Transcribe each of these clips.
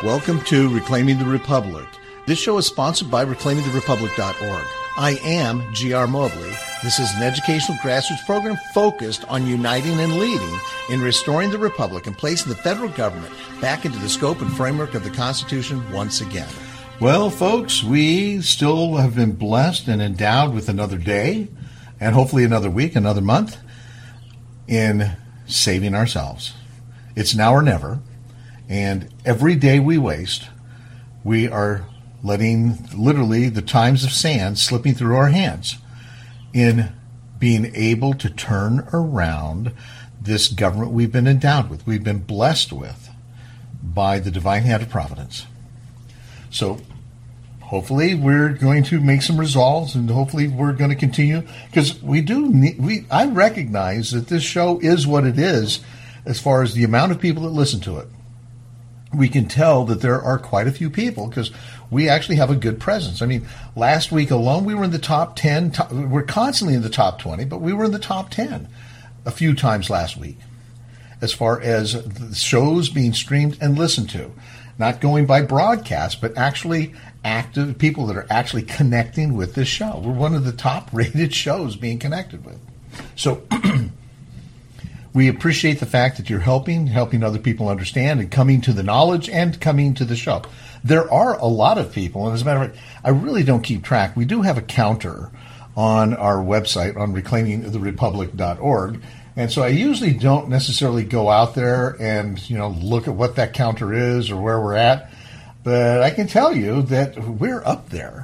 Welcome to Reclaiming the Republic. This show is sponsored by reclaimingtherepublic.org. I am G.R. Mobley. This is an educational grassroots program focused on uniting and leading in restoring the Republic and placing the federal government back into the scope and framework of the Constitution once again. Well, folks, we still have been blessed and endowed with another day and hopefully another week, another month in saving ourselves. It's now or never. And every day we waste, we are letting literally the times of sand slipping through our hands in being able to turn around this government we've been endowed with, we've been blessed with by the divine hand of providence. So hopefully we're going to make some resolves, and hopefully we're going to continue, because I recognize that this show is what it is as far as the amount of people that listen to it. We can tell that there are quite a few people because we actually have a good presence. I mean, last week alone, we were in the top 10. We're constantly in the top 20, but we were in the top 10 a few times last week as far as the shows being streamed and listened to. Not going by broadcast, but actually active people that are actually connecting with this show. We're one of the top-rated shows being connected with. So we appreciate the fact that you're helping other people understand and coming to the knowledge and coming to the show. There are a lot of people, and as a matter of fact, I really don't keep track. We do have a counter on our website on reclaimingtherepublic.org, and so I usually don't necessarily go out there and look at what that counter is or where we're at, but I can tell you that we're up there.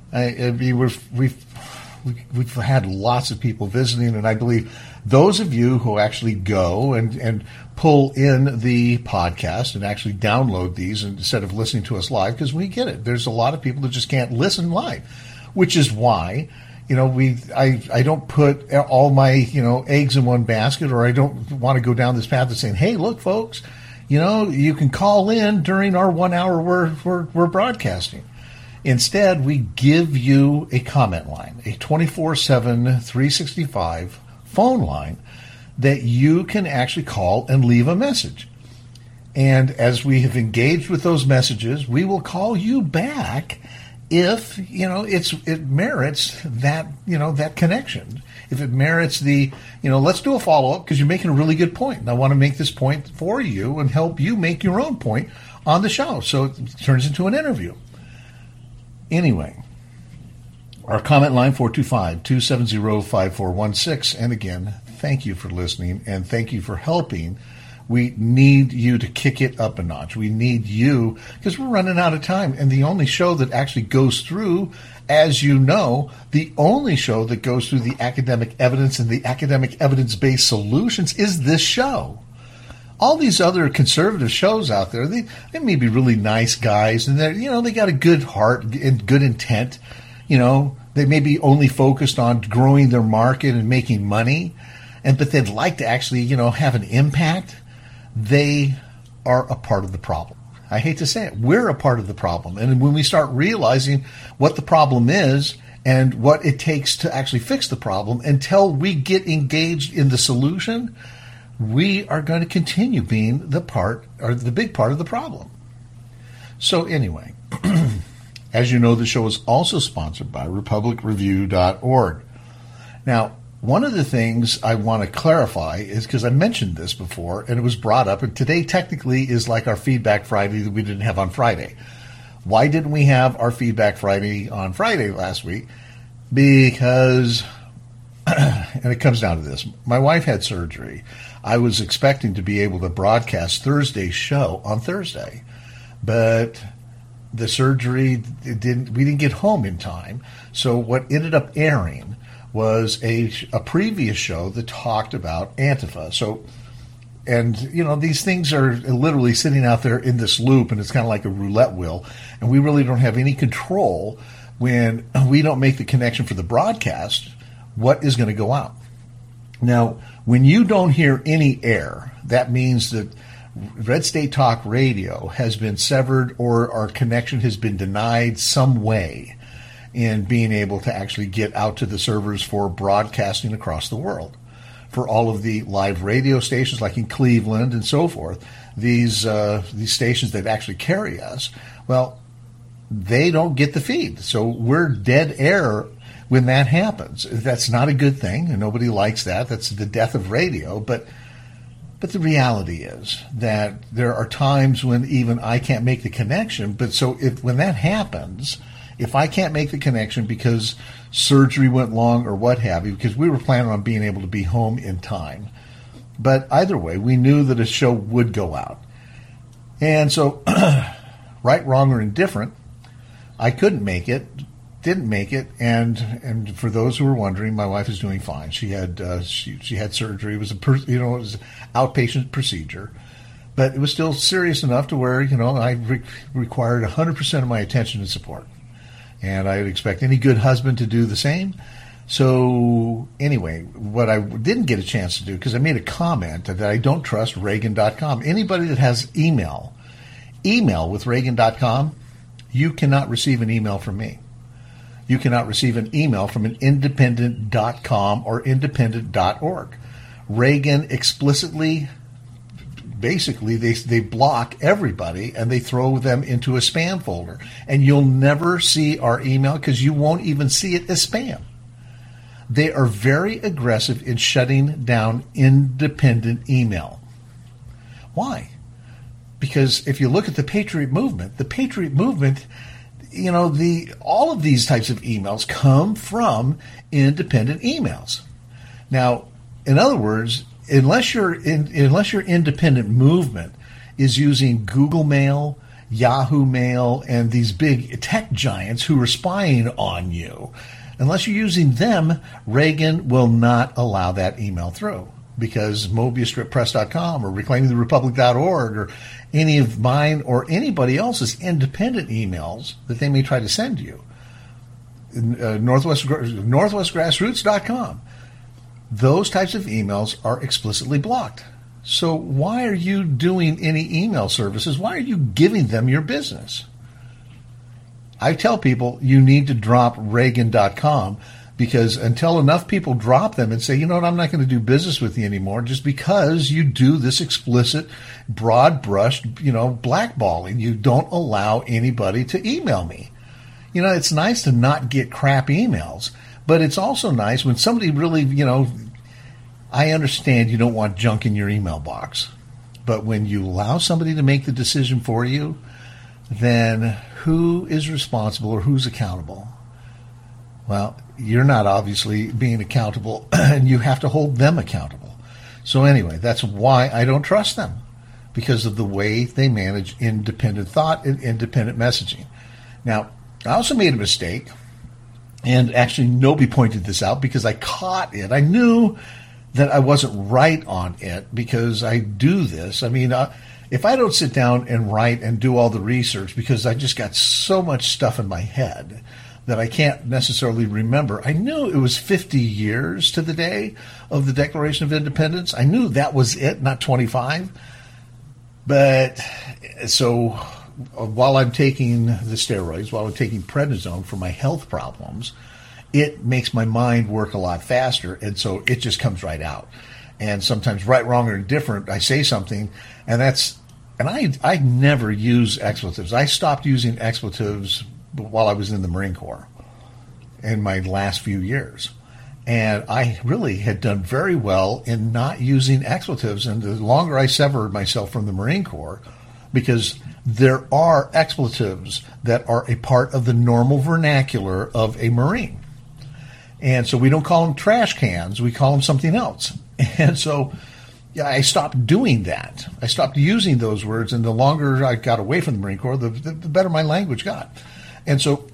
We've had lots of people visiting, and I believe those of you who actually go and pull in the podcast and actually download these instead of listening to us live, because we get it. There's a lot of people that just can't listen live, which is why I don't put all my eggs in one basket, or I don't want to go down this path of saying, hey, look, folks, you can call in during our 1 hour we're broadcasting. Instead, we give you a comment line, a 24/7, 365 phone line that you can actually call and leave a message. And as we have engaged with those messages, we will call you back if it merits that that connection. If it merits the let's do a follow-up, because you're making a really good point, and I want to make this point for you and help you make your own point on the show, so it turns into an interview. Anyway, our comment line 425-270-5416. And again, thank you for listening, and thank you for helping. We need you to kick it up a notch. We need you, because we're running out of time. And the only show that actually goes through, as you know, the only show that goes through the academic evidence and the academic evidence-based solutions is this show. All these other conservative shows out there, they may be really nice guys, and they got a good heart and good intent. They may be only focused on growing their market and making money, but they'd like to actually, have an impact. They are a part of the problem. I hate to say it. We're a part of the problem. And when we start realizing what the problem is and what it takes to actually fix the problem, until we get engaged in the solution, we are going to continue being the big part of the problem. So anyway, as you know, the show is also sponsored by republicreview.org. Now, one of the things I want to clarify is, because I mentioned this before and it was brought up, and today technically is like our Feedback Friday that we didn't have on Friday. Why didn't we have our Feedback Friday on Friday last week? Because, and it comes down to this, my wife had surgery. I was expecting to be able to broadcast Thursday's show on Thursday, but the surgery we didn't get home in time. So what ended up airing was a previous show that talked about Antifa. So, and these things are literally sitting out there in this loop, and it's kind of like a roulette wheel, and we really don't have any control when we don't make the connection for the broadcast, what is going to go out. Now, when you don't hear any air, that means that Red State Talk Radio has been severed, or our connection has been denied some way in being able to actually get out to the servers for broadcasting across the world. for all of the live radio stations, like in Cleveland and so forth, these stations that actually carry us, well, they don't get the feed. So we're dead air when that happens. That's not a good thing, and nobody likes that. That's the death of radio. But the reality is that there are times when even I can't make the connection. But so when that happens, if I can't make the connection because surgery went long or what have you, because we were planning on being able to be home in time. But either way, we knew that a show would go out. And so, right, wrong, or indifferent, I couldn't make it, didn't make it, and for those who were wondering, my wife is doing fine. She had she had surgery. It was it was an outpatient procedure, but it was still serious enough to where I required 100% of my attention and support, and I would expect any good husband to do the same. So anyway, what I didn't get a chance to do, because I made a comment that I don't trust Reagan.com. Anybody that has email with Reagan.com, you cannot receive an email from me. You cannot receive an email from an independent.com or independent.org. Reagan explicitly, basically, they block everybody and they throw them into a spam folder. And you'll never see our email because you won't even see it as spam. They are very aggressive in shutting down independent email. Why? Because if you look at the Patriot Movement, all of these types of emails come from independent emails. Now, in other words, unless your independent movement is using Google Mail, Yahoo Mail, and these big tech giants who are spying on you, unless you're using them, Reagan will not allow that email through, because MobiusStripPress.com or ReclaimingTheRepublic.org or any of mine or anybody else's independent emails that they may try to send you, NorthwestGrassroots.com, those types of emails are explicitly blocked. So why are you doing any email services? Why are you giving them your business? I tell people you need to drop Reagan.com, because until enough people drop them and say, you know what, I'm not going to do business with you anymore, just because you do this explicit, broad-brushed, blackballing. You don't allow anybody to email me. It's nice to not get crap emails, but it's also nice when somebody really, I understand you don't want junk in your email box, but when you allow somebody to make the decision for you, then who is responsible or who's accountable? Well, you're not obviously being accountable, and you have to hold them accountable. So anyway, that's why I don't trust them, because of the way they manage independent thought and independent messaging. Now, I also made a mistake, and actually nobody pointed this out because I caught it. I knew that I wasn't right on it because I do this. I mean, if I don't sit down and write and do all the research, because I just got so much stuff in my head that I can't necessarily remember. I knew it was 50 years to the day of the Declaration of Independence. I knew that was it, not 25. But so while I'm taking the steroids, while I'm taking prednisone for my health problems, it makes my mind work a lot faster, and so it just comes right out. And sometimes right, wrong, or indifferent, I say something, and I never use expletives. I stopped using expletives while I was in the Marine Corps in my last few years. And I really had done very well in not using expletives. And the longer I severed myself from the Marine Corps, because there are expletives that are a part of the normal vernacular of a Marine. And so we don't call them trash cans, we call them something else. And so I stopped doing that. I stopped using those words, and the longer I got away from the Marine Corps, the better my language got. And so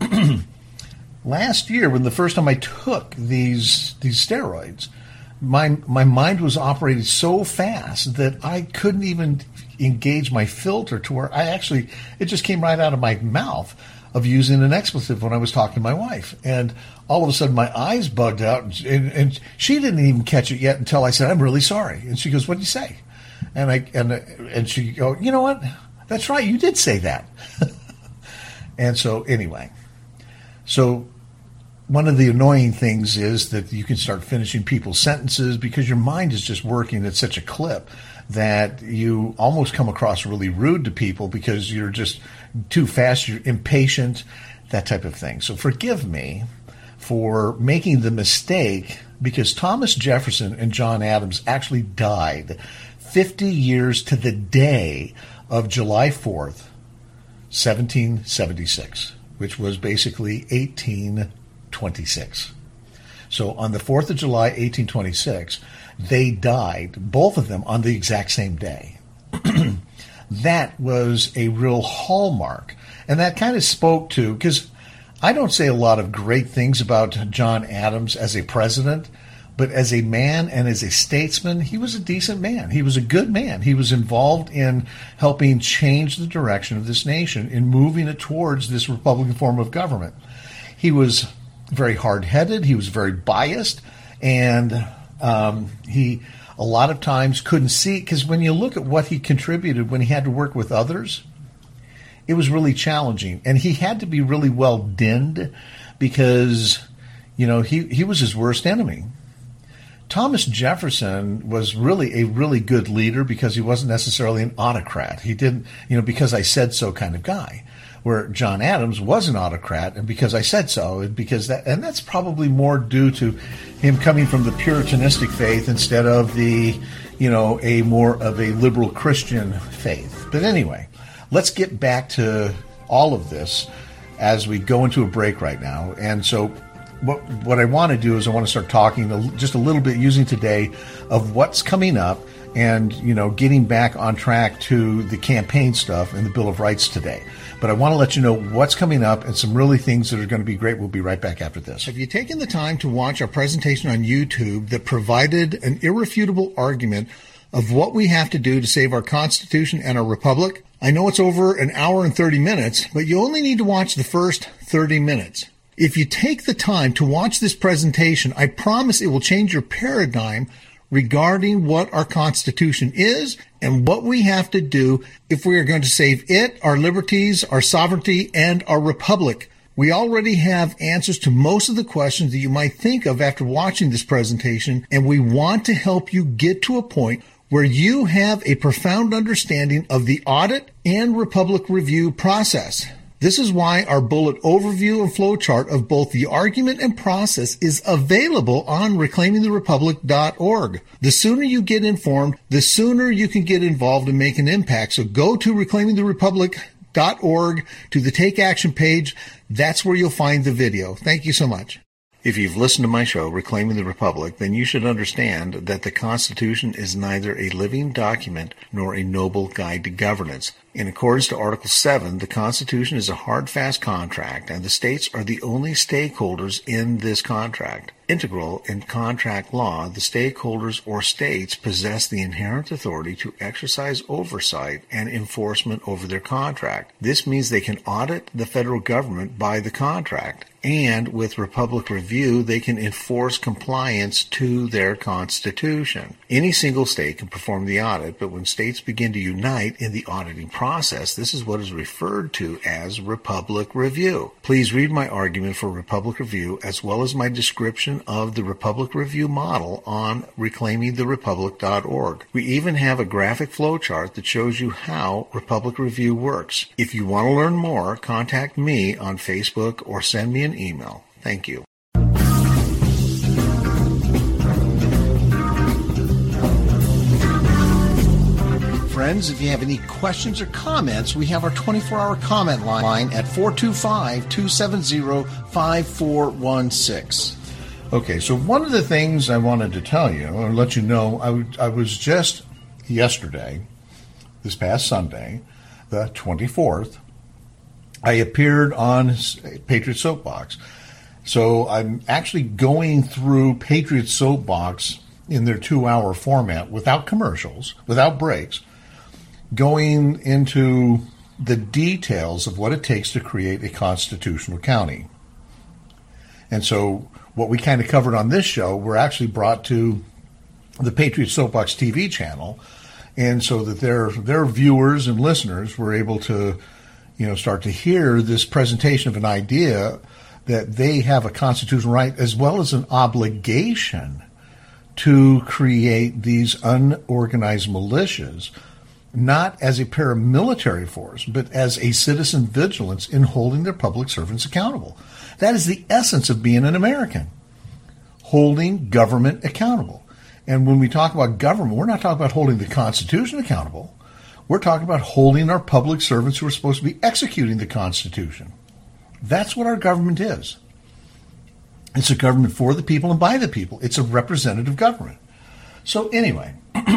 last year, when the first time I took these steroids, my mind was operating so fast that I couldn't even engage my filter to where it just came right out of my mouth of using an expletive when I was talking to my wife. And all of a sudden my eyes bugged out, and she didn't even catch it yet until I said, "I'm really sorry." And she goes, "What did you say?" And she go, "You know what? That's right. You did say that." And so anyway, so one of the annoying things is that you can start finishing people's sentences because your mind is just working at such a clip that you almost come across really rude to people because you're just too fast, you're impatient, that type of thing. So forgive me for making the mistake, because Thomas Jefferson and John Adams actually died 50 years to the day of July 4th, 1776, which was basically 1826. So on the 4th of July, 1826, they died, both of them, on the exact same day. That was a real hallmark. And that kind of spoke to, because I don't say a lot of great things about John Adams as a president, but as a man and as a statesman, he was a decent man. He was a good man. He was involved in helping change the direction of this nation, in moving it towards this Republican form of government. He was very hard-headed. He was very biased. And he a lot of times couldn't see, because when you look at what he contributed when he had to work with others, it was really challenging. And he had to be really well dinned because, he was his worst enemy. Thomas Jefferson was really a really good leader because he wasn't necessarily an autocrat. He didn't, because I said so kind of guy. Where John Adams was an autocrat, and because I said so, and that's probably more due to him coming from the Puritanistic faith instead of a more of a liberal Christian faith. But anyway, let's get back to all of this as we go into a break right now. And so what I want to do is I want to start talking just a little bit, using today, of what's coming up and, getting back on track to the campaign stuff and the Bill of Rights today. But I want to let you know what's coming up and some really things that are going to be great. We'll be right back after this. Have you taken the time to watch our presentation on YouTube that provided an irrefutable argument of what we have to do to save our Constitution and our Republic? I know it's over an hour and 30 minutes, but you only need to watch the first 30 minutes. If you take the time to watch this presentation, I promise it will change your paradigm regarding what our Constitution is and what we have to do if we are going to save it, our liberties, our sovereignty, and our republic. We already have answers to most of the questions that you might think of after watching this presentation, and we want to help you get to a point where you have a profound understanding of the audit and republic review process. This is why our bullet overview and flowchart of both the argument and process is available on reclaimingtherepublic.org. The sooner you get informed, the sooner you can get involved and make an impact. So go to reclaimingtherepublic.org to the Take Action page. That's where you'll find the video. Thank you so much. If you've listened to my show, Reclaiming the Republic, then you should understand that the Constitution is neither a living document nor a noble guide to governance. In accordance to Article 7, the Constitution is a hard, fast contract, and the states are the only stakeholders in this contract. Integral in contract law, the stakeholders or states possess the inherent authority to exercise oversight and enforcement over their contract. This means they can audit the federal government by the contract, and with Republic Review, they can enforce compliance to their Constitution. Any single state can perform the audit, but when states begin to unite in the auditing process, this is what is referred to as Republic Review. Please read my argument for Republic Review as well as my description of the Republic Review model on reclaimingtherepublic.org. We even have a graphic flowchart that shows you how Republic Review works. If you want to learn more, contact me on Facebook or send me an email. Thank you. Friends, if you have any questions or comments, we have our 24-hour comment line at 425-270-5416. Okay, so one of the things I wanted to tell you, or let you know, I was just yesterday, this past Sunday, the 24th, I appeared on Patriot Soapbox. So I'm actually going through Patriot Soapbox in their 2-hour format without commercials, without breaks, going into the details of what it takes to create a constitutional county. And so what we kind of covered on this show, we're actually brought to the Patriot Soapbox TV channel, and so that their viewers and listeners were able to, start to hear this presentation of an idea that they have a constitutional right as well as an obligation to create these unorganized militias, not as a paramilitary force, but as a citizen vigilance in holding their public servants accountable. That is the essence of being an American, holding government accountable. And when we talk about government, we're not talking about holding the Constitution accountable. We're talking about holding our public servants who are supposed to be executing the Constitution. That's what our government is. It's a government for the people and by the people. It's a representative government. So anyway,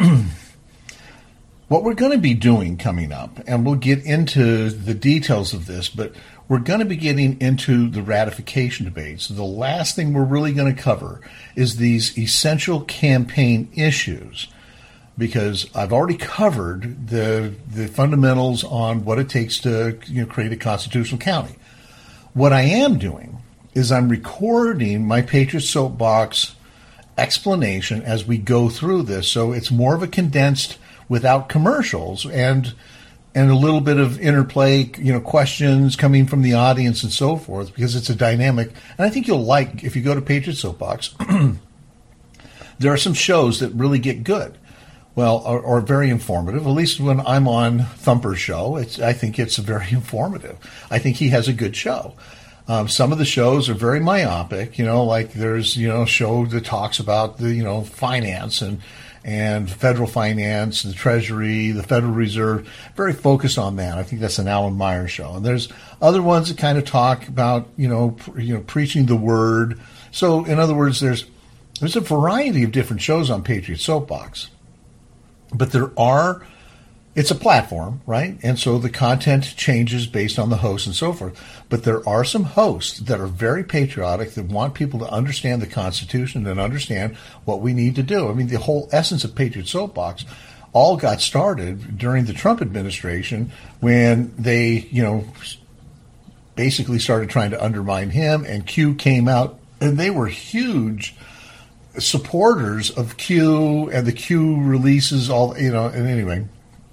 what we're going to be doing coming up, and we'll get into the details of this, but we're going to be getting into the ratification debates. The last thing we're really going to cover is these essential campaign issues, because I've already covered the fundamentals on what it takes to create a constitutional county. What I am doing is I'm recording my Patriot Soapbox explanation as we go through this, so it's more of a condensed, without commercials, and a little bit of interplay, questions coming from the audience and so forth, because it's a dynamic. And I think you'll like, if you go to Patriot Soapbox, there are some shows that really get good. Well, or very informative. At least when I'm on Thumper's show, I think it's very informative. I think he has a good show. Some of the shows are very myopic, like there's, a show that talks about the, finance and federal finance, the Treasury, the Federal Reserve, very focused on that. I think that's an Alan Meyer show. And there's other ones that kind of talk about, preaching the word. So in other words, there's a variety of different shows on Patriot Soapbox. But it's a platform, right? And so the content changes based on the host and so forth. But there are some hosts that are very patriotic, that want people to understand the Constitution and understand what we need to do. I mean, the whole essence of Patriot Soapbox all got started during the Trump administration, when they, basically started trying to undermine him, and Q came out, and they were huge supporters of Q and the Q releases, and anyway,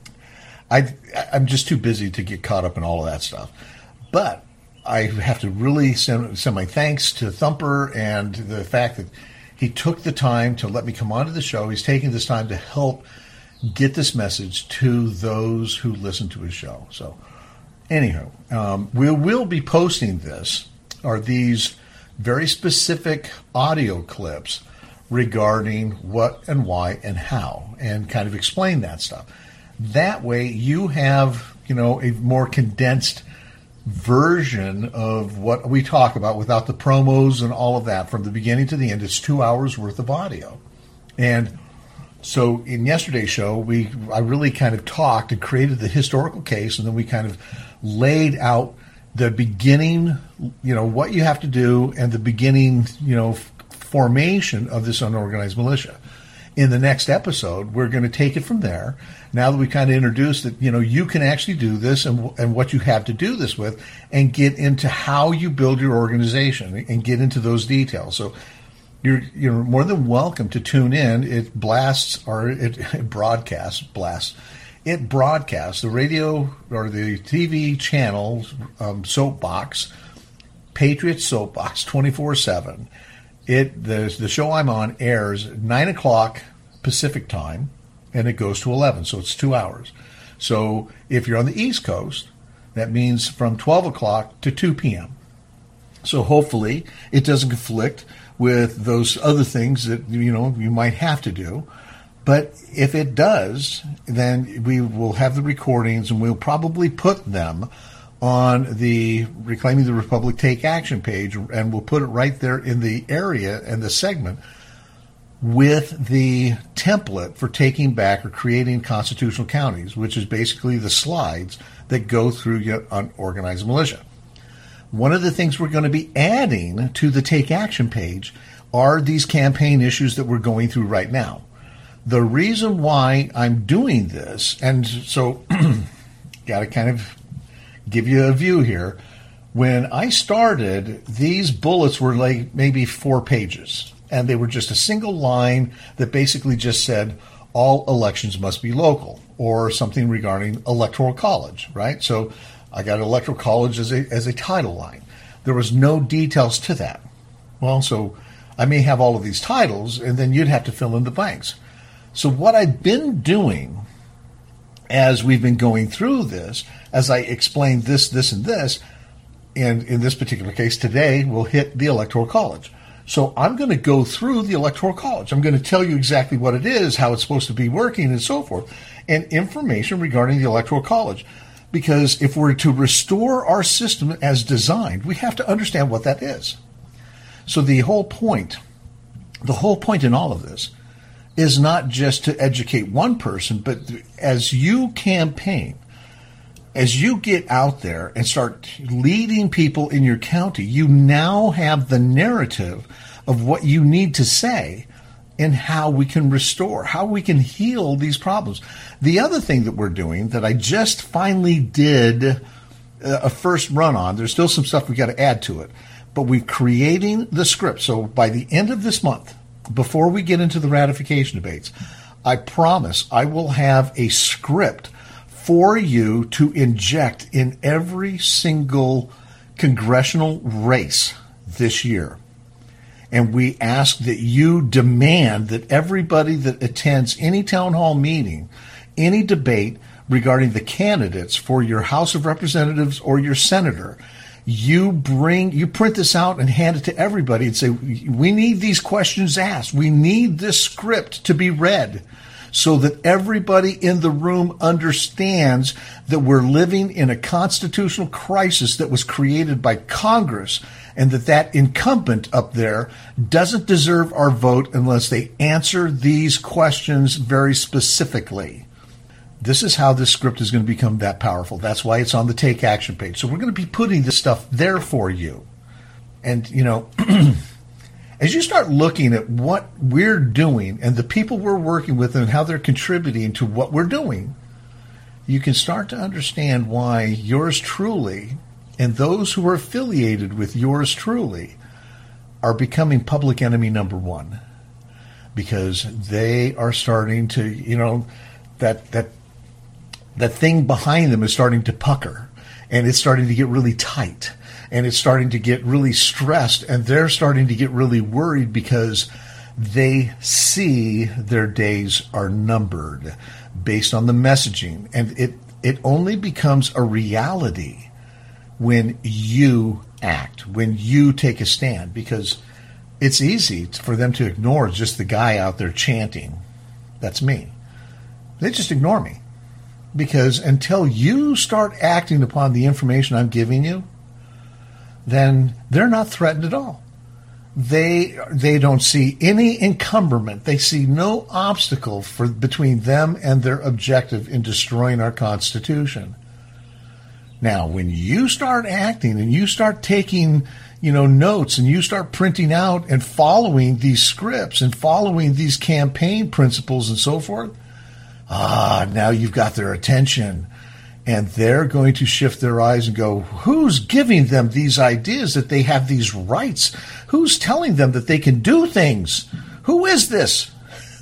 I'm just too busy to get caught up in all of that stuff. But I have to really send my thanks to Thumper, and the fact that he took the time to let me come onto the show. He's taking this time to help get this message to those who listen to his show. So anyhow, we will be posting these very specific audio clips regarding what and why and how, and kind of explain that stuff. That way you have, a more condensed version of what we talk about without the promos and all of that. From the beginning to the end, it's 2 hours worth of audio. And so in yesterday's show, I really kind of talked and created the historical case, and then we kind of laid out the beginning, what you have to do, and the beginning, formation of this unorganized militia. In the next episode, we're going to take it from there. Now that we kind of introduced that, you can actually do this, and what you have to do this with, and get into how you build your organization and get into those details. So you're more than welcome to tune in. It broadcasts the radio or the TV channel, Soapbox, Patriot Soapbox 24/7. The show I'm on airs 9 o'clock Pacific time, and it goes to 11, so it's 2 hours. So if you're on the East Coast, that means from 12 o'clock to 2 p.m. So hopefully it doesn't conflict with those other things that you might have to do. But if it does, then we will have the recordings, and we'll probably put them on the Reclaiming the Republic Take Action page, and we'll put it right there in the area and the segment with the template for taking back or creating constitutional counties, which is basically the slides that go through your unorganized militia. One of the things we're going to be adding to the Take Action page are these campaign issues that we're going through right now. The reason why I'm doing this, and so got to kind of give you a view here. When I started, these bullets were like maybe 4 pages, and they were just a single line that basically just said all elections must be local, or something regarding electoral college, right? So I got electoral college as a title line. There was no details to that. Well, so I may have all of these titles, and then you'd have to fill in the blanks. So what I've been doing as we've been going through this, as I explained this, and this, and in this particular case today, we'll hit the Electoral College. So I'm going to go through the Electoral College. I'm going to tell you exactly what it is, how it's supposed to be working, and so forth, and information regarding the Electoral College. Because if we're to restore our system as designed, we have to understand what that is. So the whole point in all of this is not just to educate one person, but as you campaign, as you get out there and start leading people in your county, you now have the narrative of what you need to say and how we can restore, how we can heal these problems. The other thing that we're doing that I just finally did a first run on, there's still some stuff we got to add to it, but we're creating the script. So by the end of this month, before we get into the ratification debates, I promise I will have a script for you to inject in every single congressional race this year. And we ask that you demand that everybody that attends any town hall meeting, any debate regarding the candidates for your House of Representatives or your senator, you print this out and hand it to everybody and say, we need these questions asked. We need this script to be read, so that everybody in the room understands that we're living in a constitutional crisis that was created by Congress, and that incumbent up there doesn't deserve our vote unless they answer these questions very specifically. This is how this script is going to become that powerful. That's why it's on the Take Action page. So we're going to be putting this stuff there for you. And, as you start looking at what we're doing and the people we're working with and how they're contributing to what we're doing, you can start to understand why yours truly and those who are affiliated with yours truly are becoming public enemy number one, because they are starting to, that thing behind them is starting to pucker, and it's starting to get really tight. And it's starting to get really stressed, and they're starting to get really worried because they see their days are numbered based on the messaging. And it only becomes a reality when you act, when you take a stand, because it's easy for them to ignore just the guy out there chanting. That's me. They just ignore me, because until you start acting upon the information I'm giving you, then they're not threatened at all. They don't see any encumberment. They see no obstacle between them and their objective in destroying our Constitution. Now, when you start acting and you start taking, notes, and you start printing out and following these scripts and following these campaign principles and so forth, now you've got their attention. And they're going to shift their eyes and go, who's giving them these ideas that they have these rights? Who's telling them that they can do things? Who is this?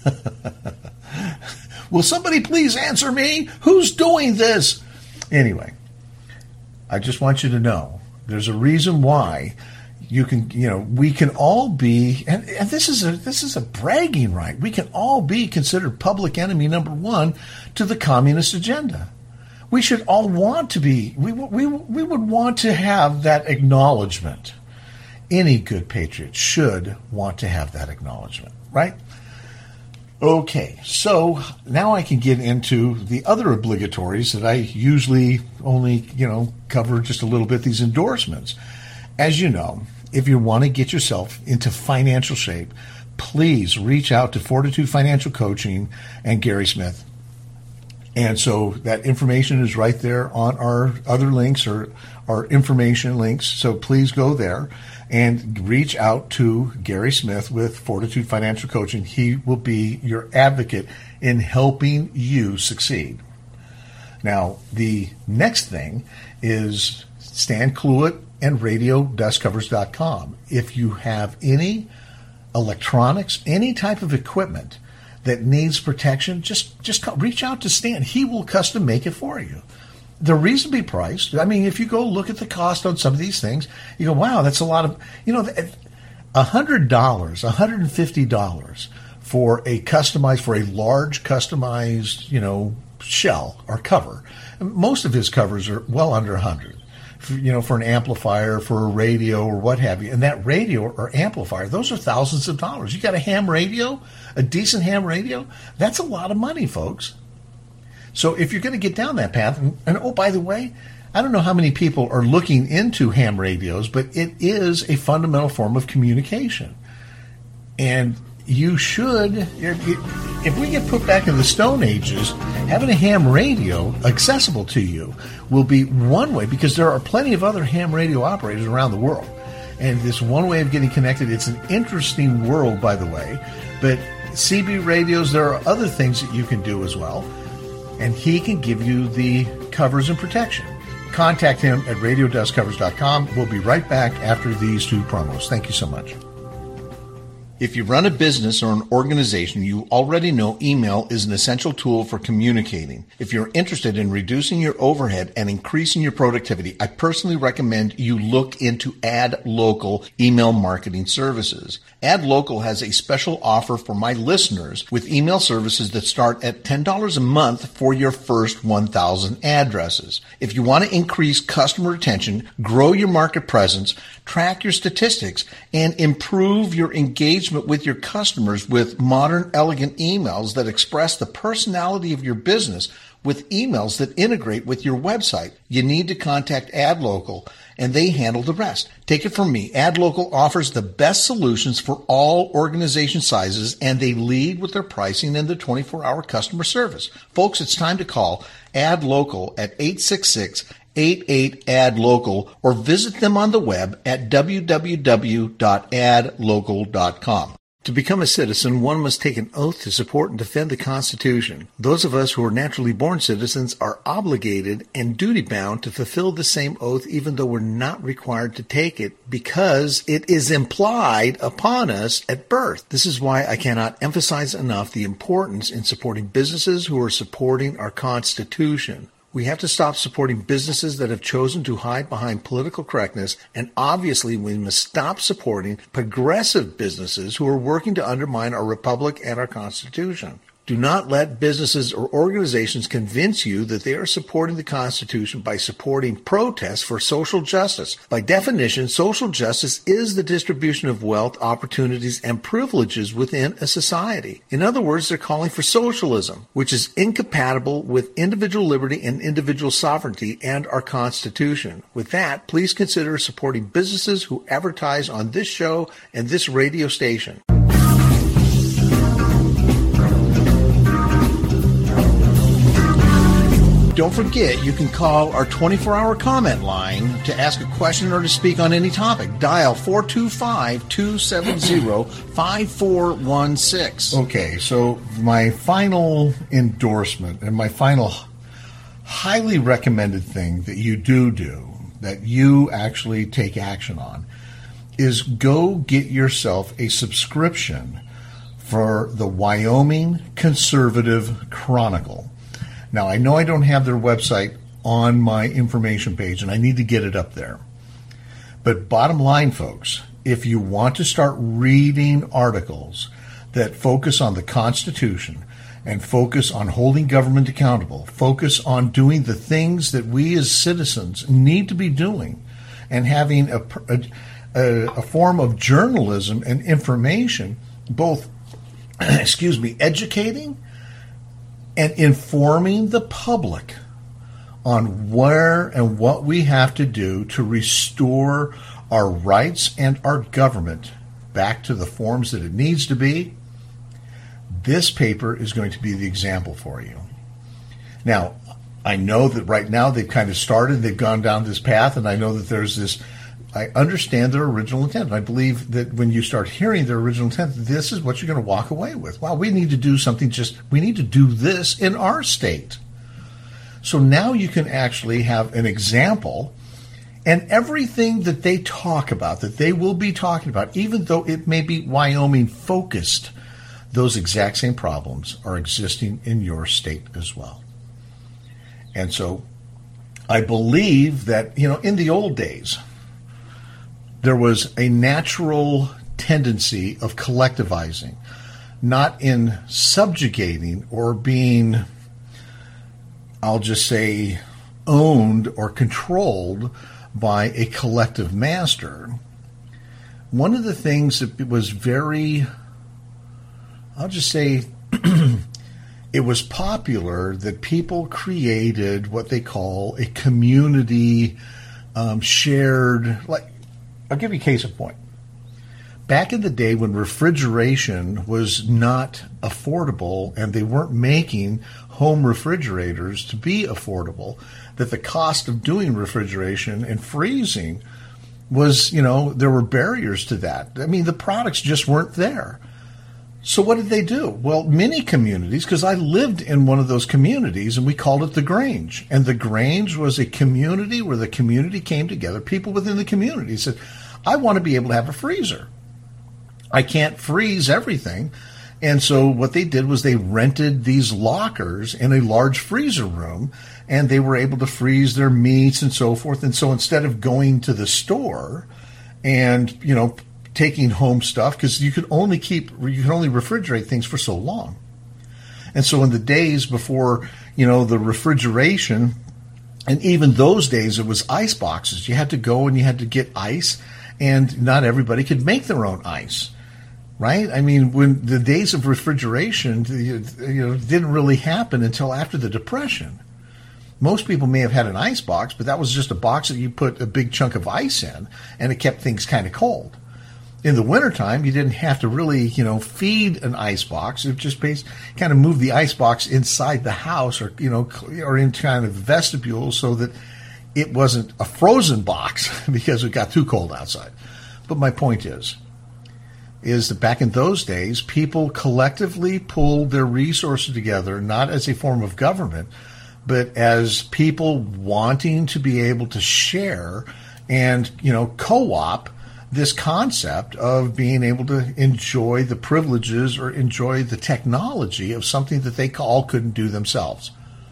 Will somebody please answer me? Who's doing this? Anyway, I just want you to know there's a reason why you can, we can all be, and this is a bragging right. We can all be considered public enemy number one to the communist agenda. We should all want to be, we would want to have that acknowledgement. Any good patriot should want to have that acknowledgement, right? Okay, so now I can get into the other obligatories that I usually only, cover just a little bit, these endorsements. As you know, if you want to get yourself into financial shape, please reach out to Fortitude Financial Coaching and Gary Smith. And so that information is right there on our other links or our information links. So please go there and reach out to Gary Smith with Fortitude Financial Coaching. He will be your advocate in helping you succeed. Now, the next thing is Stan Cluett and RadioDustCovers.com. If you have any electronics, any type of equipment that needs protection, just reach out to Stan. He will custom make it for you. they're reasonably priced. I mean, if you go look at the cost on some of these things, you go, wow, that's a lot of, $100, $150 for a large customized, shell or cover. Most of his covers are well under 100. For an amplifier, for a radio or what have you. And that radio or amplifier, those are thousands of dollars. You got a ham radio, a decent ham radio, that's a lot of money, folks. So if you're going to get down that path, and oh, by the way, I don't know how many people are looking into ham radios, but it is a fundamental form of communication. And you should, if we get put back in the Stone Ages, having a ham radio accessible to you will be one way, because there are plenty of other ham radio operators around the world. And this one way of getting connected, it's an interesting world, by the way. But CB radios, there are other things that you can do as well. And he can give you the covers and protection. Contact him at radiodustcovers.com. We'll be right back after these two promos. Thank you so much. If you run a business or an organization, you already know email is an essential tool for communicating. If you're interested in reducing your overhead and increasing your productivity, I personally recommend you look into AdLocal email marketing services. AdLocal has a special offer for my listeners with email services that start at $10 a month for your first 1,000 addresses. If you want to increase customer retention, grow your market presence, track your statistics, and improve your engagement with your customers with modern, elegant emails that express the personality of your business with emails that integrate with your website, you need to contact AdLocal, and they handle the rest. Take it from me. AdLocal offers the best solutions for all organization sizes, and they lead with their pricing and their 24-hour customer service. Folks, it's time to call AdLocal at 866-88-ADLOCAL or visit them on the web at www.adlocal.com. To become a citizen, one must take an oath to support and defend the Constitution. Those of us who are naturally born citizens are obligated and duty-bound to fulfill the same oath even though we're not required to take it because it is implied upon us at birth. This is why I cannot emphasize enough the importance in supporting businesses who are supporting our Constitution. We have to stop supporting businesses that have chosen to hide behind political correctness, and obviously we must stop supporting progressive businesses who are working to undermine our republic and our Constitution. Do not let businesses or organizations convince you that they are supporting the Constitution by supporting protests for social justice. By definition, social justice is the distribution of wealth, opportunities, and privileges within a society. In other words, they're calling for socialism, which is incompatible with individual liberty and individual sovereignty and our Constitution. With that, please consider supporting businesses who advertise on this show and this radio station. Don't forget, you can call our 24-hour comment line to ask a question or to speak on any topic. Dial 425-270-5416. Okay, so my final endorsement and my final highly recommended thing that you do, that you actually take action on, is go get yourself a subscription for the Wyoming Conservative Chronicle. Now, I know I don't have their website on my information page, and I need to get it up there. But bottom line, folks, if you want to start reading articles that focus on the Constitution and focus on holding government accountable, focus on doing the things that we as citizens need to be doing, and having a form of journalism and information, both, educating and informing the public on where and what we have to do to restore our rights and our government back to the forms that it needs to be, this paper is going to be the example for you. Now, I know that right now they've kind of started, they've gone down this path, and I know that there's this, I understand their original intent. And I believe that when you start hearing their original intent, this is what you're going to walk away with. Wow, we need to do something, we need to do this in our state. So now you can actually have an example, and everything that they talk about, that they will be talking about, even though it may be Wyoming focused, those exact same problems are existing in your state as well. And so I believe that, in the old days, there was a natural tendency of collectivizing, not in subjugating or being, I'll just say, owned or controlled by a collective master. One of the things that was very, I'll just say, it was popular that people created what they call a community shared, like, I'll give you a case in point. Back in the day when refrigeration was not affordable and they weren't making home refrigerators to be affordable, that the cost of doing refrigeration and freezing was, there were barriers to that. I mean, the products just weren't there. So what did they do? Well, many communities, because I lived in one of those communities, and we called it the Grange. And the Grange was a community where the community came together. People within the community said, I want to be able to have a freezer. I can't freeze everything. And so what they did was they rented these lockers in a large freezer room, and they were able to freeze their meats and so forth. And so instead of going to the store and, taking home stuff, because you could only refrigerate things for so long. And so in the days before, the refrigeration, and even those days it was ice boxes. You had to go and you had to get ice, and not everybody could make their own ice, right? I mean, when the days of refrigeration, didn't really happen until after the Depression. Most people may have had an ice box, but that was just a box that you put a big chunk of ice in, and it kept things kind of cold. In the wintertime, you didn't have to really, feed an ice box. It just kind of moved the ice box inside the house or in kind of vestibule so that it wasn't a frozen box because it got too cold outside. But my point is that back in those days, people collectively pulled their resources together, not as a form of government, but as people wanting to be able to share and, co-op this concept of being able to enjoy the privileges or enjoy the technology of something that they all couldn't do themselves.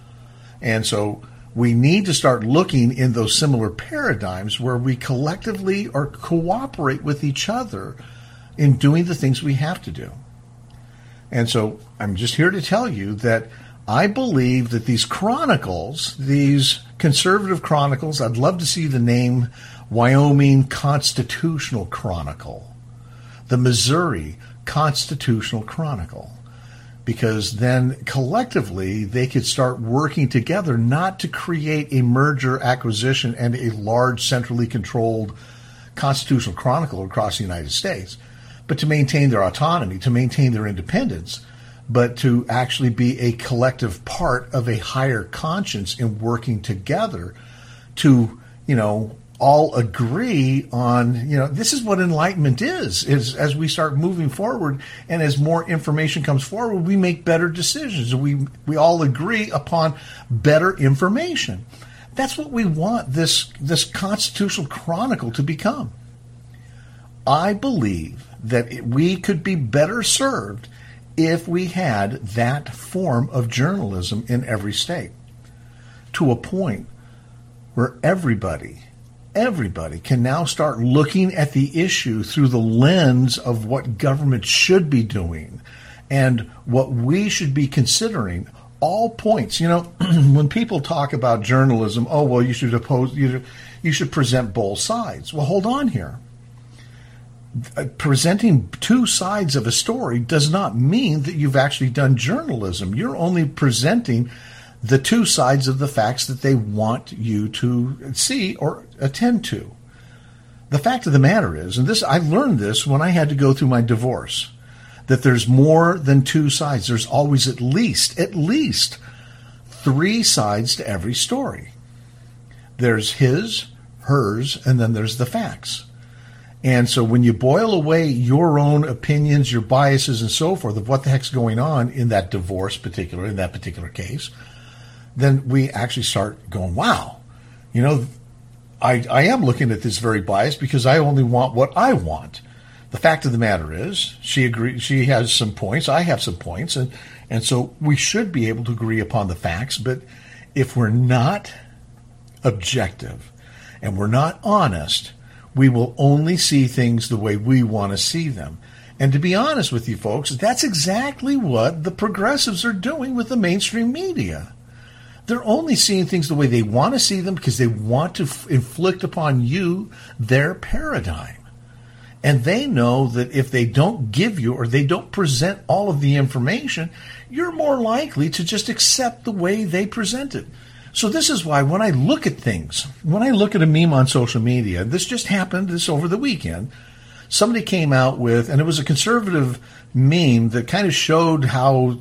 And so we need to start looking in those similar paradigms where we collectively or cooperate with each other in doing the things we have to do. And so I'm just here to tell you that I believe that these chronicles, these conservative chronicles, I'd love to see the name Wyoming Constitutional Chronicle, the Missouri Constitutional Chronicle, because then collectively they could start working together not to create a merger, acquisition, and a large centrally controlled constitutional chronicle across the United States, but to maintain their autonomy, to maintain their independence, but to actually be a collective part of a higher conscience in working together to, all agree on, this is what enlightenment is as we start moving forward and as more information comes forward, we make better decisions. We all agree upon better information. That's what we want this constitutional chronicle to become. I believe that we could be better served if we had that form of journalism in every state, to a point where everybody can now start looking at the issue through the lens of what government should be doing and what we should be considering. All points. When people talk about journalism, you should present both sides. Well, hold on here. Presenting two sides of a story does not mean that you've actually done journalism. You're only presenting the two sides of the facts that they want you to see or attend to. The fact of the matter is, and I learned this when I had to go through my divorce, that there's more than two sides. There's always at least three sides to every story. There's his, hers, and then there's the facts. And so when you boil away your own opinions, your biases, and so forth of what the heck's going on in that divorce in that particular case, then we actually start going, wow, I am looking at this very biased because I only want what I want. The fact of the matter is, she has some points, I have some points, and so we should be able to agree upon the facts. But if we're not objective and we're not honest, we will only see things the way we want to see them. And to be honest with you folks, that's exactly what the progressives are doing with the mainstream media. They're only seeing things the way they want to see them because they want to inflict upon you their paradigm. And they know that if they don't give you or they don't present all of the information, you're more likely to just accept the way they present it. So this is why when I look at things, when I look at a meme on social media, this just happened this over the weekend, somebody came out with, and it was a conservative meme that kind of showed how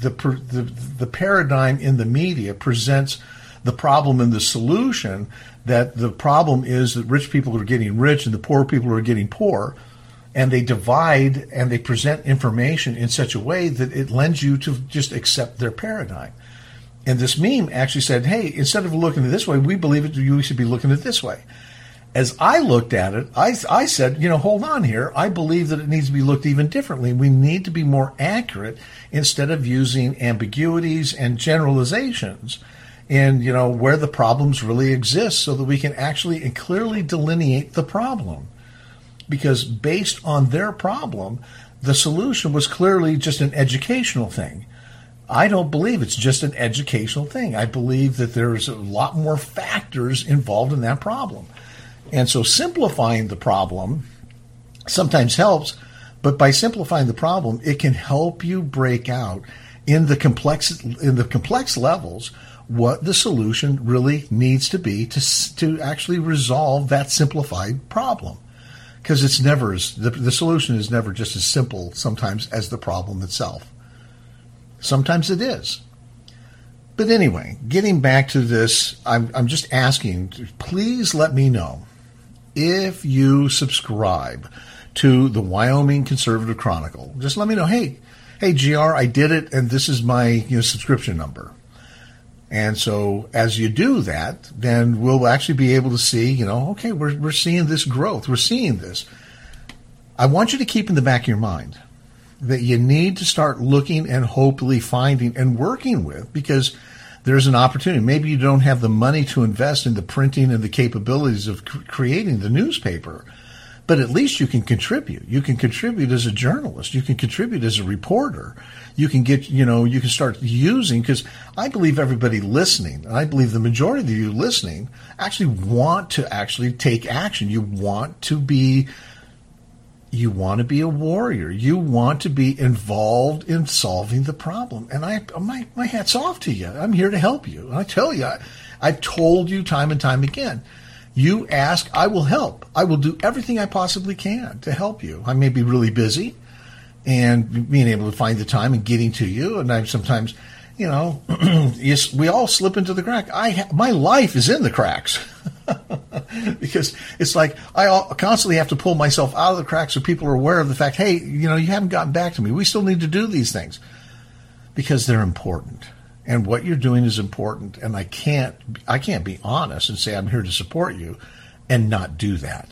the paradigm in the media presents the problem and the solution, that the problem is that rich people are getting rich and the poor people are getting poor, and they divide and they present information in such a way that it lends you to just accept their paradigm. And this meme actually said, hey, instead of looking at it this way, we believe it, you should be looking at it this way. As I looked at it, I said, hold on here. I believe that it needs to be looked even differently. We need to be more accurate instead of using ambiguities and generalizations in, where the problems really exist so that we can actually and clearly delineate the problem. Because based on their problem, the solution was clearly just an educational thing. I don't believe it's just an educational thing. I believe that there's a lot more factors involved in that problem. And so simplifying the problem sometimes helps, but by simplifying the problem, it can help you break out in the complex levels what the solution really needs to be to actually resolve that simplified problem. Because it's never the solution is never just as simple sometimes as the problem itself. Sometimes it is. But anyway, getting back to this, I'm just asking, please let me know if you subscribe to the Wyoming Conservative Chronicle. Just let me know, hey, GR, I did it, and this is my subscription number. And so as you do that, then we'll actually be able to see, okay, we're seeing this growth. We're seeing this. I want you to keep in the back of your mind that you need to start looking and hopefully finding and working with, because there's an opportunity. Maybe you don't have the money to invest in the printing and the capabilities of creating the newspaper, but at least you can contribute. You can contribute as a journalist. You can contribute as a reporter. You can get, you can start using, because I believe everybody listening, and I believe the majority of you listening actually want to actually take action. You want to be a warrior. You want to be involved in solving the problem. And my hat's off to you. I'm here to help you. And I tell you, I've told you time and time again, you ask, I will help. I will do everything I possibly can to help you. I may be really busy, and being able to find the time and getting to you. And I'm sometimes, yes, we all slip into the crack. My life is in the cracks. Because it's like I constantly have to pull myself out of the cracks so people are aware of the fact, hey, you haven't gotten back to me. We still need to do these things because they're important. And what you're doing is important. And I can't be honest and say I'm here to support you and not do that.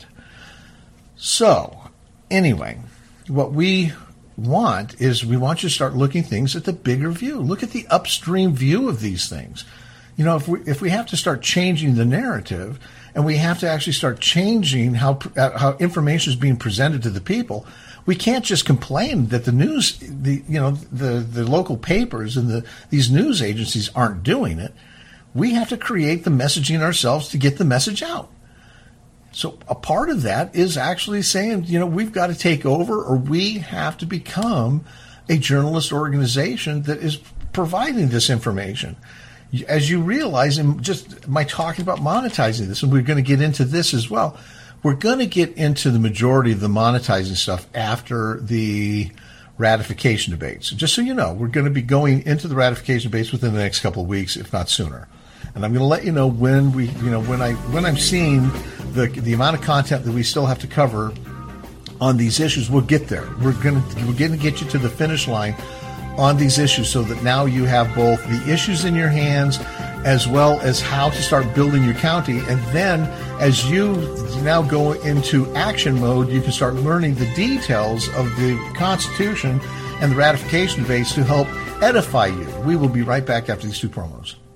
So anyway, what we want is we want you to start looking things at the bigger view. Look at the upstream view of these things. If we have to start changing the narrative, and we have to actually start changing how information is being presented to the people, we can't just complain that the news, the local papers and these news agencies aren't doing it. We have to create the messaging ourselves to get the message out. So a part of that is actually saying, we've got to take over, or we have to become a journalist organization that is providing this information. As you realize, and just my talking about monetizing this, and we're going to get into this as well, we're going to get into the majority of the monetizing stuff after the ratification debates. Just so you know, we're going to be going into the ratification debates within the next couple of weeks, if not sooner. And I'm going to let you know when when I'm seeing the amount of content that we still have to cover on these issues. We'll get there. We're going to get you to the finish line on these issues, so that now you have both the issues in your hands as well as how to start building your county. And then as you now go into action mode, you can start learning the details of the Constitution and the ratification debates to help edify you. We will be right back after these two promos.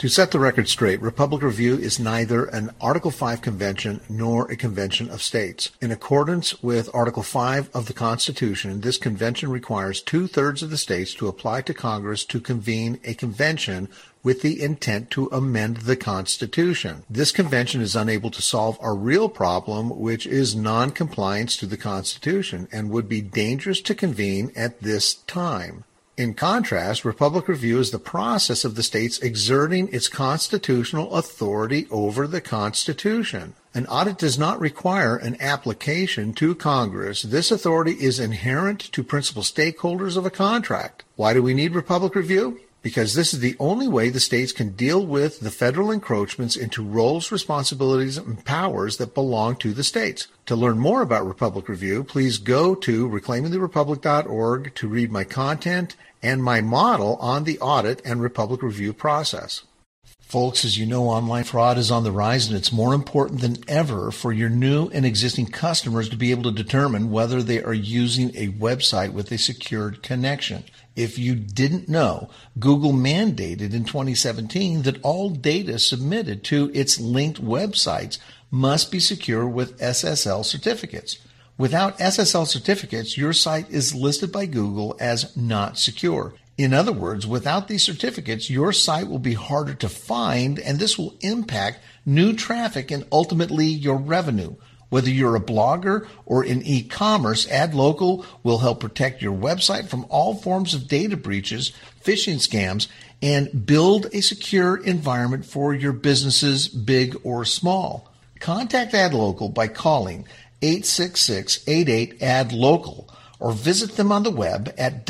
To set the record straight, Republic Review is neither an Article 5 convention nor a convention of states. In accordance with Article 5 of the Constitution, this convention requires 2/3 of the states to apply to Congress to convene a convention with the intent to amend the Constitution. This convention is unable to solve our real problem, which is non-compliance to the Constitution, and would be dangerous to convene at this time. In contrast, Republic Review is the process of the states exerting its constitutional authority over the Constitution. An audit does not require an application to Congress. This authority is inherent to principal stakeholders of a contract. Why do we need Republic Review? Because this is the only way the states can deal with the federal encroachments into roles, responsibilities, and powers that belong to the states. To learn more about Republic Review, please go to reclaimingtherepublic.org to read my content and my model on the audit and Republic Review process. Folks, as you know, online fraud is on the rise, and it's more important than ever for your new and existing customers to be able to determine whether they are using a website with a secured connection. If you didn't know, Google mandated in 2017 that all data submitted to its linked websites must be secure with SSL certificates. Without SSL certificates, your site is listed by Google as not secure. In other words, without these certificates, your site will be harder to find, and this will impact new traffic and ultimately your revenue. Whether you're a blogger or in e-commerce, AdLocal will help protect your website from all forms of data breaches, phishing scams, and build a secure environment for your businesses, big or small. Contact AdLocal by calling 866-88-ADLOCAL or visit them on the web at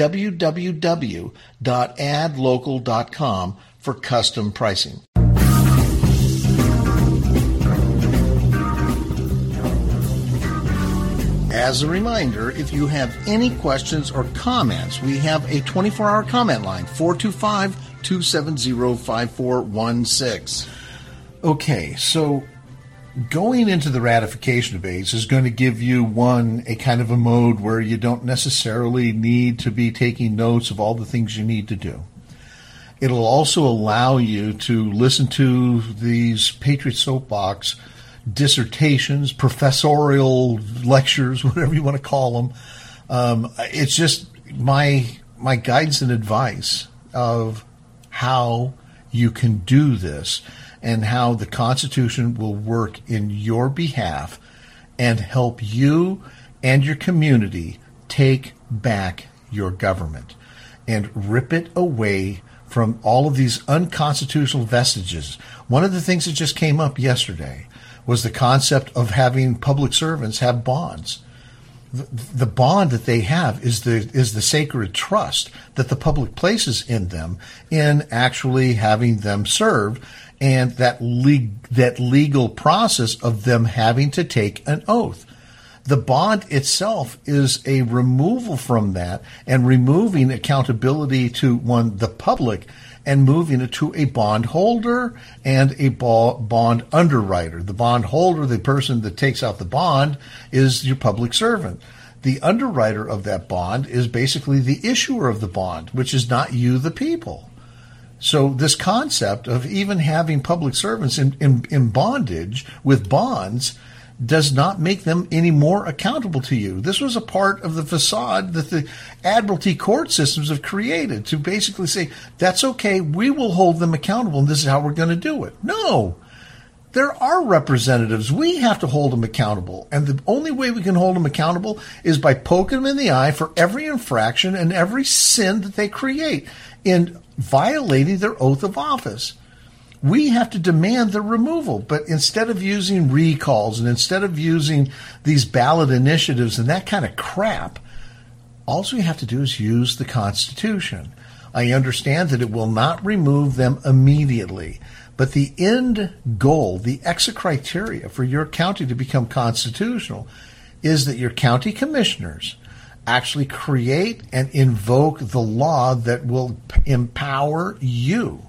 www.adlocal.com for custom pricing. As a reminder, if you have any questions or comments, we have a 24-hour comment line, 425-270-5416. Okay, so going into the ratification debates is going to give you, a kind of a mode where you don't necessarily need to be taking notes of all the things you need to do. It'll also allow you to listen to these Patriot Soapbox dissertations, professorial lectures, whatever you want to call them. It's just my guidance and advice of how you can do this and how the Constitution will work in your behalf and help you and your community take back your government and rip it away from all of these unconstitutional vestiges. One of the things that just came up yesterday was the concept of having public servants have bonds. The bond that they have is the sacred trust that the public places in them in actually having them serve, and that legal process of them having to take an oath. The bond itself is a removal from that and removing accountability to the public and moving it to a bond holder and a bond underwriter. The bond holder, the person that takes out the bond, is your public servant. The underwriter of that bond is basically the issuer of the bond, which is not you, the people. So this concept of even having public servants in bondage with bonds does not make them any more accountable to you. This was a part of the facade that the admiralty court systems have created to basically say, that's okay, we will hold them accountable, and this is how we're going to do it. No. There are representatives. We have to hold them accountable. And the only way we can hold them accountable is by poking them in the eye for every infraction and every sin that they create in violating their oath of office. We have to demand their removal. But instead of using recalls and instead of using these ballot initiatives and that kind of crap, all we have to do is use the Constitution. I understand that it will not remove them immediately. But the end goal, the exit criteria for your county to become constitutional is that your county commissioners actually create and invoke the law that will empower you,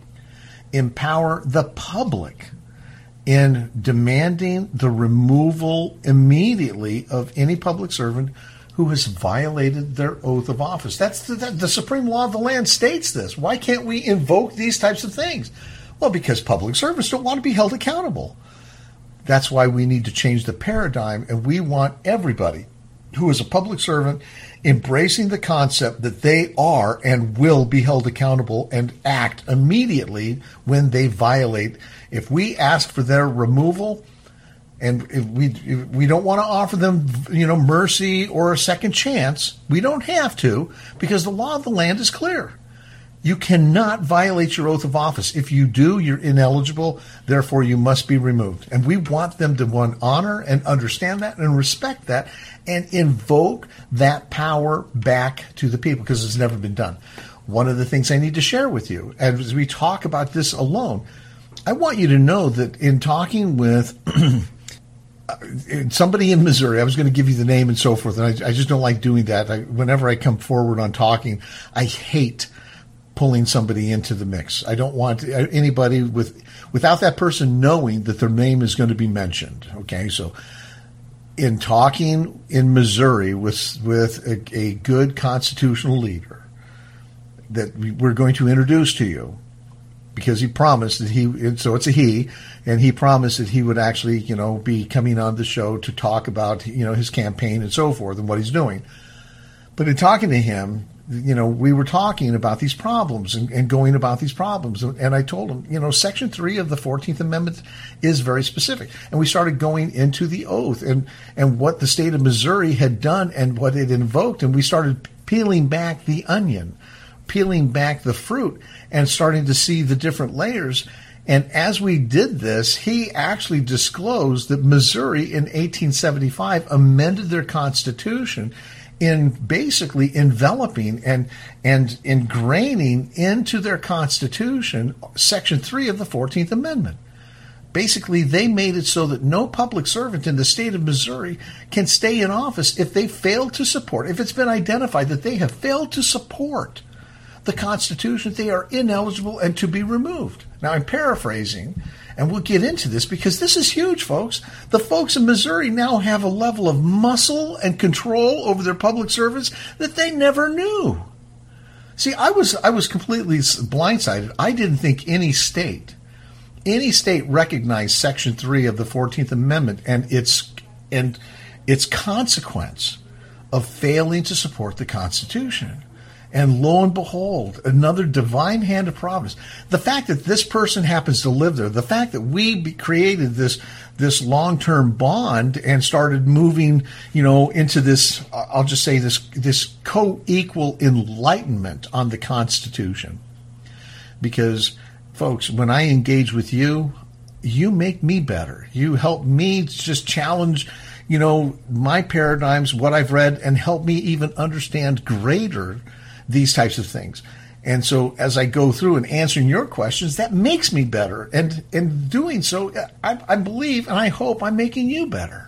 empower the public in demanding the removal immediately of any public servant who has violated their oath of office. That's the supreme law of the land states this. Why can't we invoke these types of things? Well, because public servants don't want to be held accountable. That's why we need to change the paradigm, and we want everybody who is a public servant embracing the concept that they are and will be held accountable and act immediately when they violate. If we ask for their removal, and if we don't want to offer them, mercy or a second chance, we don't have to, because the law of the land is clear. You cannot violate your oath of office. If you do, you're ineligible. Therefore, you must be removed. And we want them to, honor and understand that and respect that and invoke that power back to the people, because it's never been done. One of the things I need to share with you, as we talk about this alone, I want you to know that in talking with somebody in Missouri, I was going to give you the name and so forth, and I just don't like doing that. Whenever I come forward on talking, I hate pulling somebody into the mix. I don't want anybody without that person knowing that their name is going to be mentioned. Okay, so in talking in Missouri with a good constitutional leader that we're going to introduce to you, because he promised that so it's a he, and he promised that he would actually, be coming on the show to talk about, his campaign and so forth and what he's doing. But in talking to him, we were talking about these problems and going about these problems. And I told him, Section 3 of the 14th Amendment is very specific. And we started going into the oath and what the state of Missouri had done and what it invoked. And we started peeling back the onion, peeling back the fruit, and starting to see the different layers. And as we did this, he actually disclosed that Missouri in 1875 amended their constitution in basically enveloping and ingraining into their Constitution Section 3 of the 14th Amendment. Basically, they made it so that no public servant in the state of Missouri can stay in office if they fail to support, if it's been identified that they have failed to support the Constitution, they are ineligible and to be removed. Now, I'm paraphrasing, and we'll get into this because this is huge, folks. The folks in Missouri now have a level of muscle and control over their public servants that they never knew. See, I was completely blindsided. I didn't think any state recognized Section 3 of the 14th Amendment and its consequence of failing to support the Constitution. And lo and behold, another divine hand of providence. The fact that this person happens to live there, the fact that we created this long-term bond and started moving, into this, I'll just say this co-equal enlightenment on the Constitution. Because, folks, when I engage with you, you make me better. You help me just challenge, my paradigms, what I've read, and help me even understand greater these types of things. And so as I go through and answering your questions, that makes me better. And in doing so, I believe and I hope I'm making you better.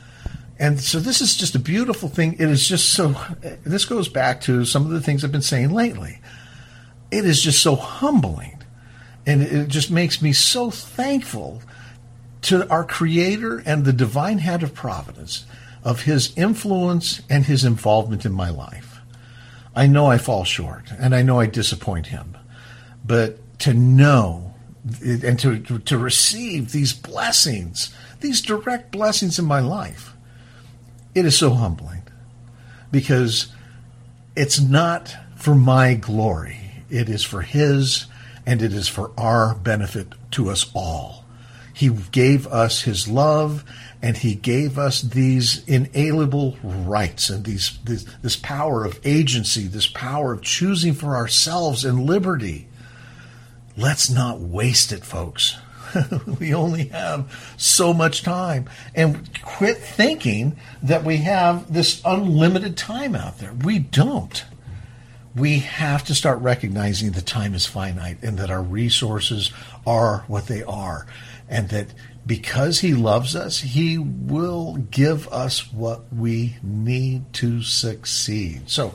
And so this is just a beautiful thing. It is just so, this goes back to some of the things I've been saying lately. It is just so humbling. And it just makes me so thankful to our Creator and the divine hand of providence of His influence and His involvement in my life. I know I fall short, and I know I disappoint Him. But to know and to receive these blessings, these direct blessings in my life, it is so humbling. Because it's not for my glory. It is for His, and it is for our benefit to us all. He gave us His love, and He gave us these inalienable rights and this power of agency, this power of choosing for ourselves and liberty. Let's not waste it, folks. We only have so much time. And quit thinking that we have this unlimited time out there. We don't. We have to start recognizing that time is finite and that our resources are what they are. And that because He loves us, He will give us what we need to succeed. So,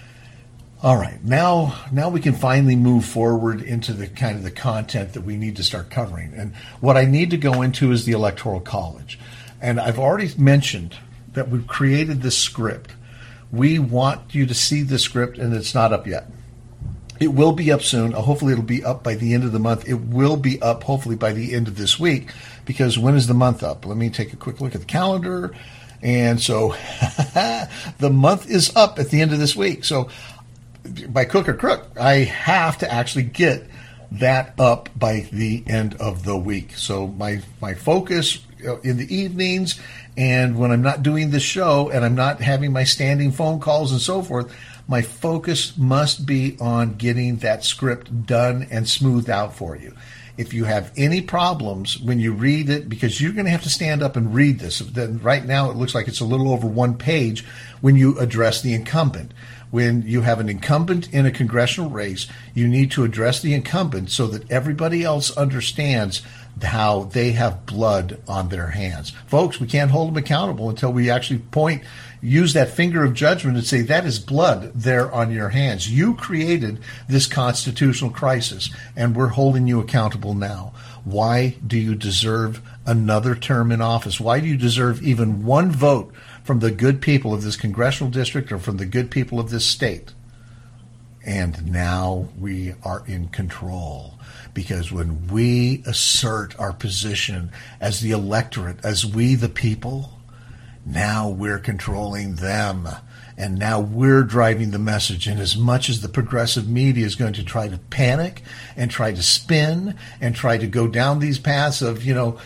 all right, now we can finally move forward into the kind of the content that we need to start covering. And what I need to go into is the Electoral College. And I've already mentioned that we've created this script. We want you to see this script, and it's not up yet. It will be up soon. Hopefully it'll be up by the end of the month. It will be up hopefully by the end of this week, because when is the month up? Let me take a quick look at the calendar. And so the month is up at the end of this week. So by crook or crook, I have to actually get that up by the end of the week. So my focus in the evenings and when I'm not doing the show and I'm not having my standing phone calls and so forth, my focus must be on getting that script done and smoothed out for you. If you have any problems when you read it, because you're going to have to stand up and read this. Then right now it looks like it's a little over one page when you address the incumbent. When you have an incumbent in a congressional race, you need to address the incumbent so that everybody else understands how they have blood on their hands. Folks, we can't hold them accountable until we actually use that finger of judgment and say, that is blood there on your hands. You created this constitutional crisis, and we're holding you accountable now. Why do you deserve another term in office? Why do you deserve even one vote from the good people of this congressional district or from the good people of this state? And now we are in control. Because when we assert our position as the electorate, as we the people, now we're controlling them. And now we're driving the message. And as much as the progressive media is going to try to panic and try to spin and try to go down these paths of, either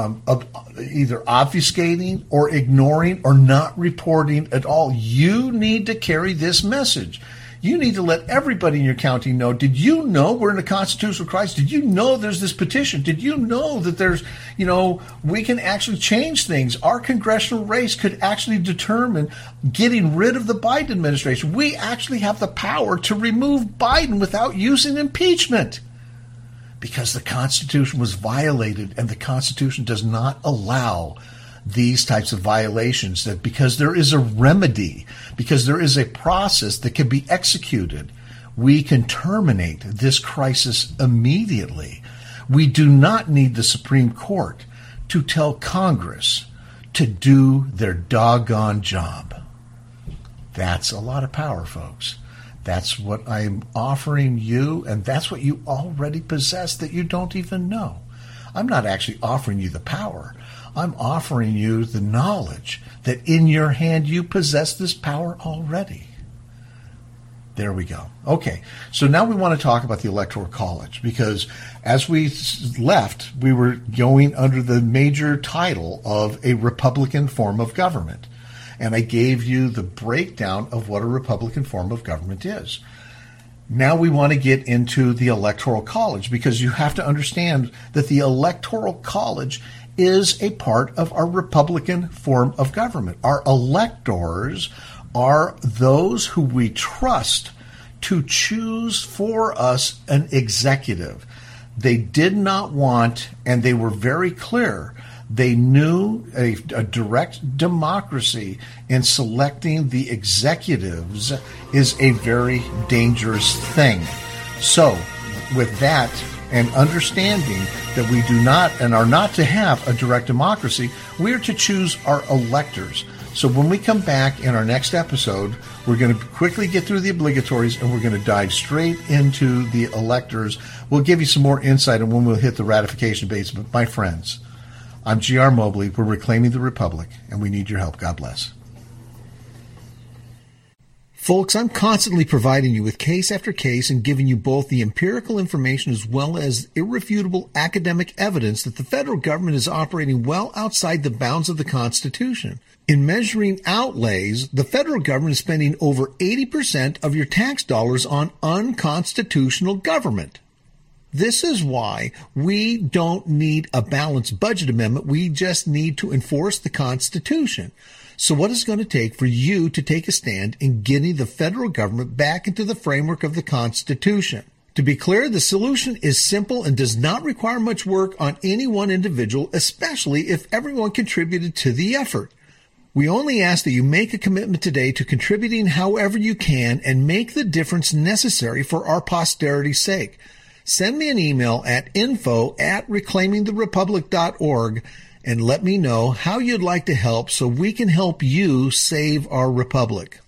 obfuscating or ignoring or not reporting at all, you need to carry this message. You need to let everybody in your county know, did you know we're in a constitutional crisis? Did you know there's this petition? Did you know that there's, we can actually change things? Our congressional race could actually determine getting rid of the Biden administration. We actually have the power to remove Biden without using impeachment, because the Constitution was violated, and the Constitution does not allow these types of violations, that because there is a remedy, because there is a process that can be executed, we can terminate this crisis immediately. We do not need the Supreme Court to tell Congress to do their doggone job. That's a lot of power, folks. That's what I'm offering you, and that's what you already possess that you don't even know. I'm not actually offering you the power. I'm offering you the knowledge that in your hand you possess this power already. There we go. Okay, so now we want to talk about the Electoral College, because as we left, we were going under the major title of a Republican form of government. And I gave you the breakdown of what a Republican form of government is. Now we want to get into the Electoral College, because you have to understand that the Electoral College is a part of our Republican form of government. Our electors are those who we trust to choose for us an executive. They did not want, and they were very clear, they knew a direct democracy in selecting the executives is a very dangerous thing. So, with that, and understanding that we do not and are not to have a direct democracy, we are to choose our electors. So when we come back in our next episode, we're going to quickly get through the obligatories, and we're going to dive straight into the electors. We'll give you some more insight on when we'll hit the ratification base. But my friends, I'm G.R. Mobley. We're reclaiming the Republic, and we need your help. God bless. Folks, I'm constantly providing you with case after case and giving you both the empirical information as well as irrefutable academic evidence that the federal government is operating well outside the bounds of the Constitution. In measuring outlays, the federal government is spending over 80% of your tax dollars on unconstitutional government. This is why we don't need a balanced budget amendment. We just need to enforce the Constitution. So what is it going to take for you to take a stand in getting the federal government back into the framework of the Constitution? To be clear, the solution is simple and does not require much work on any one individual, especially if everyone contributed to the effort. We only ask that you make a commitment today to contributing however you can and make the difference necessary for our posterity's sake. Send me an email at info@reclaimingtherepublic.org and let me know how you'd like to help so we can help you save our republic.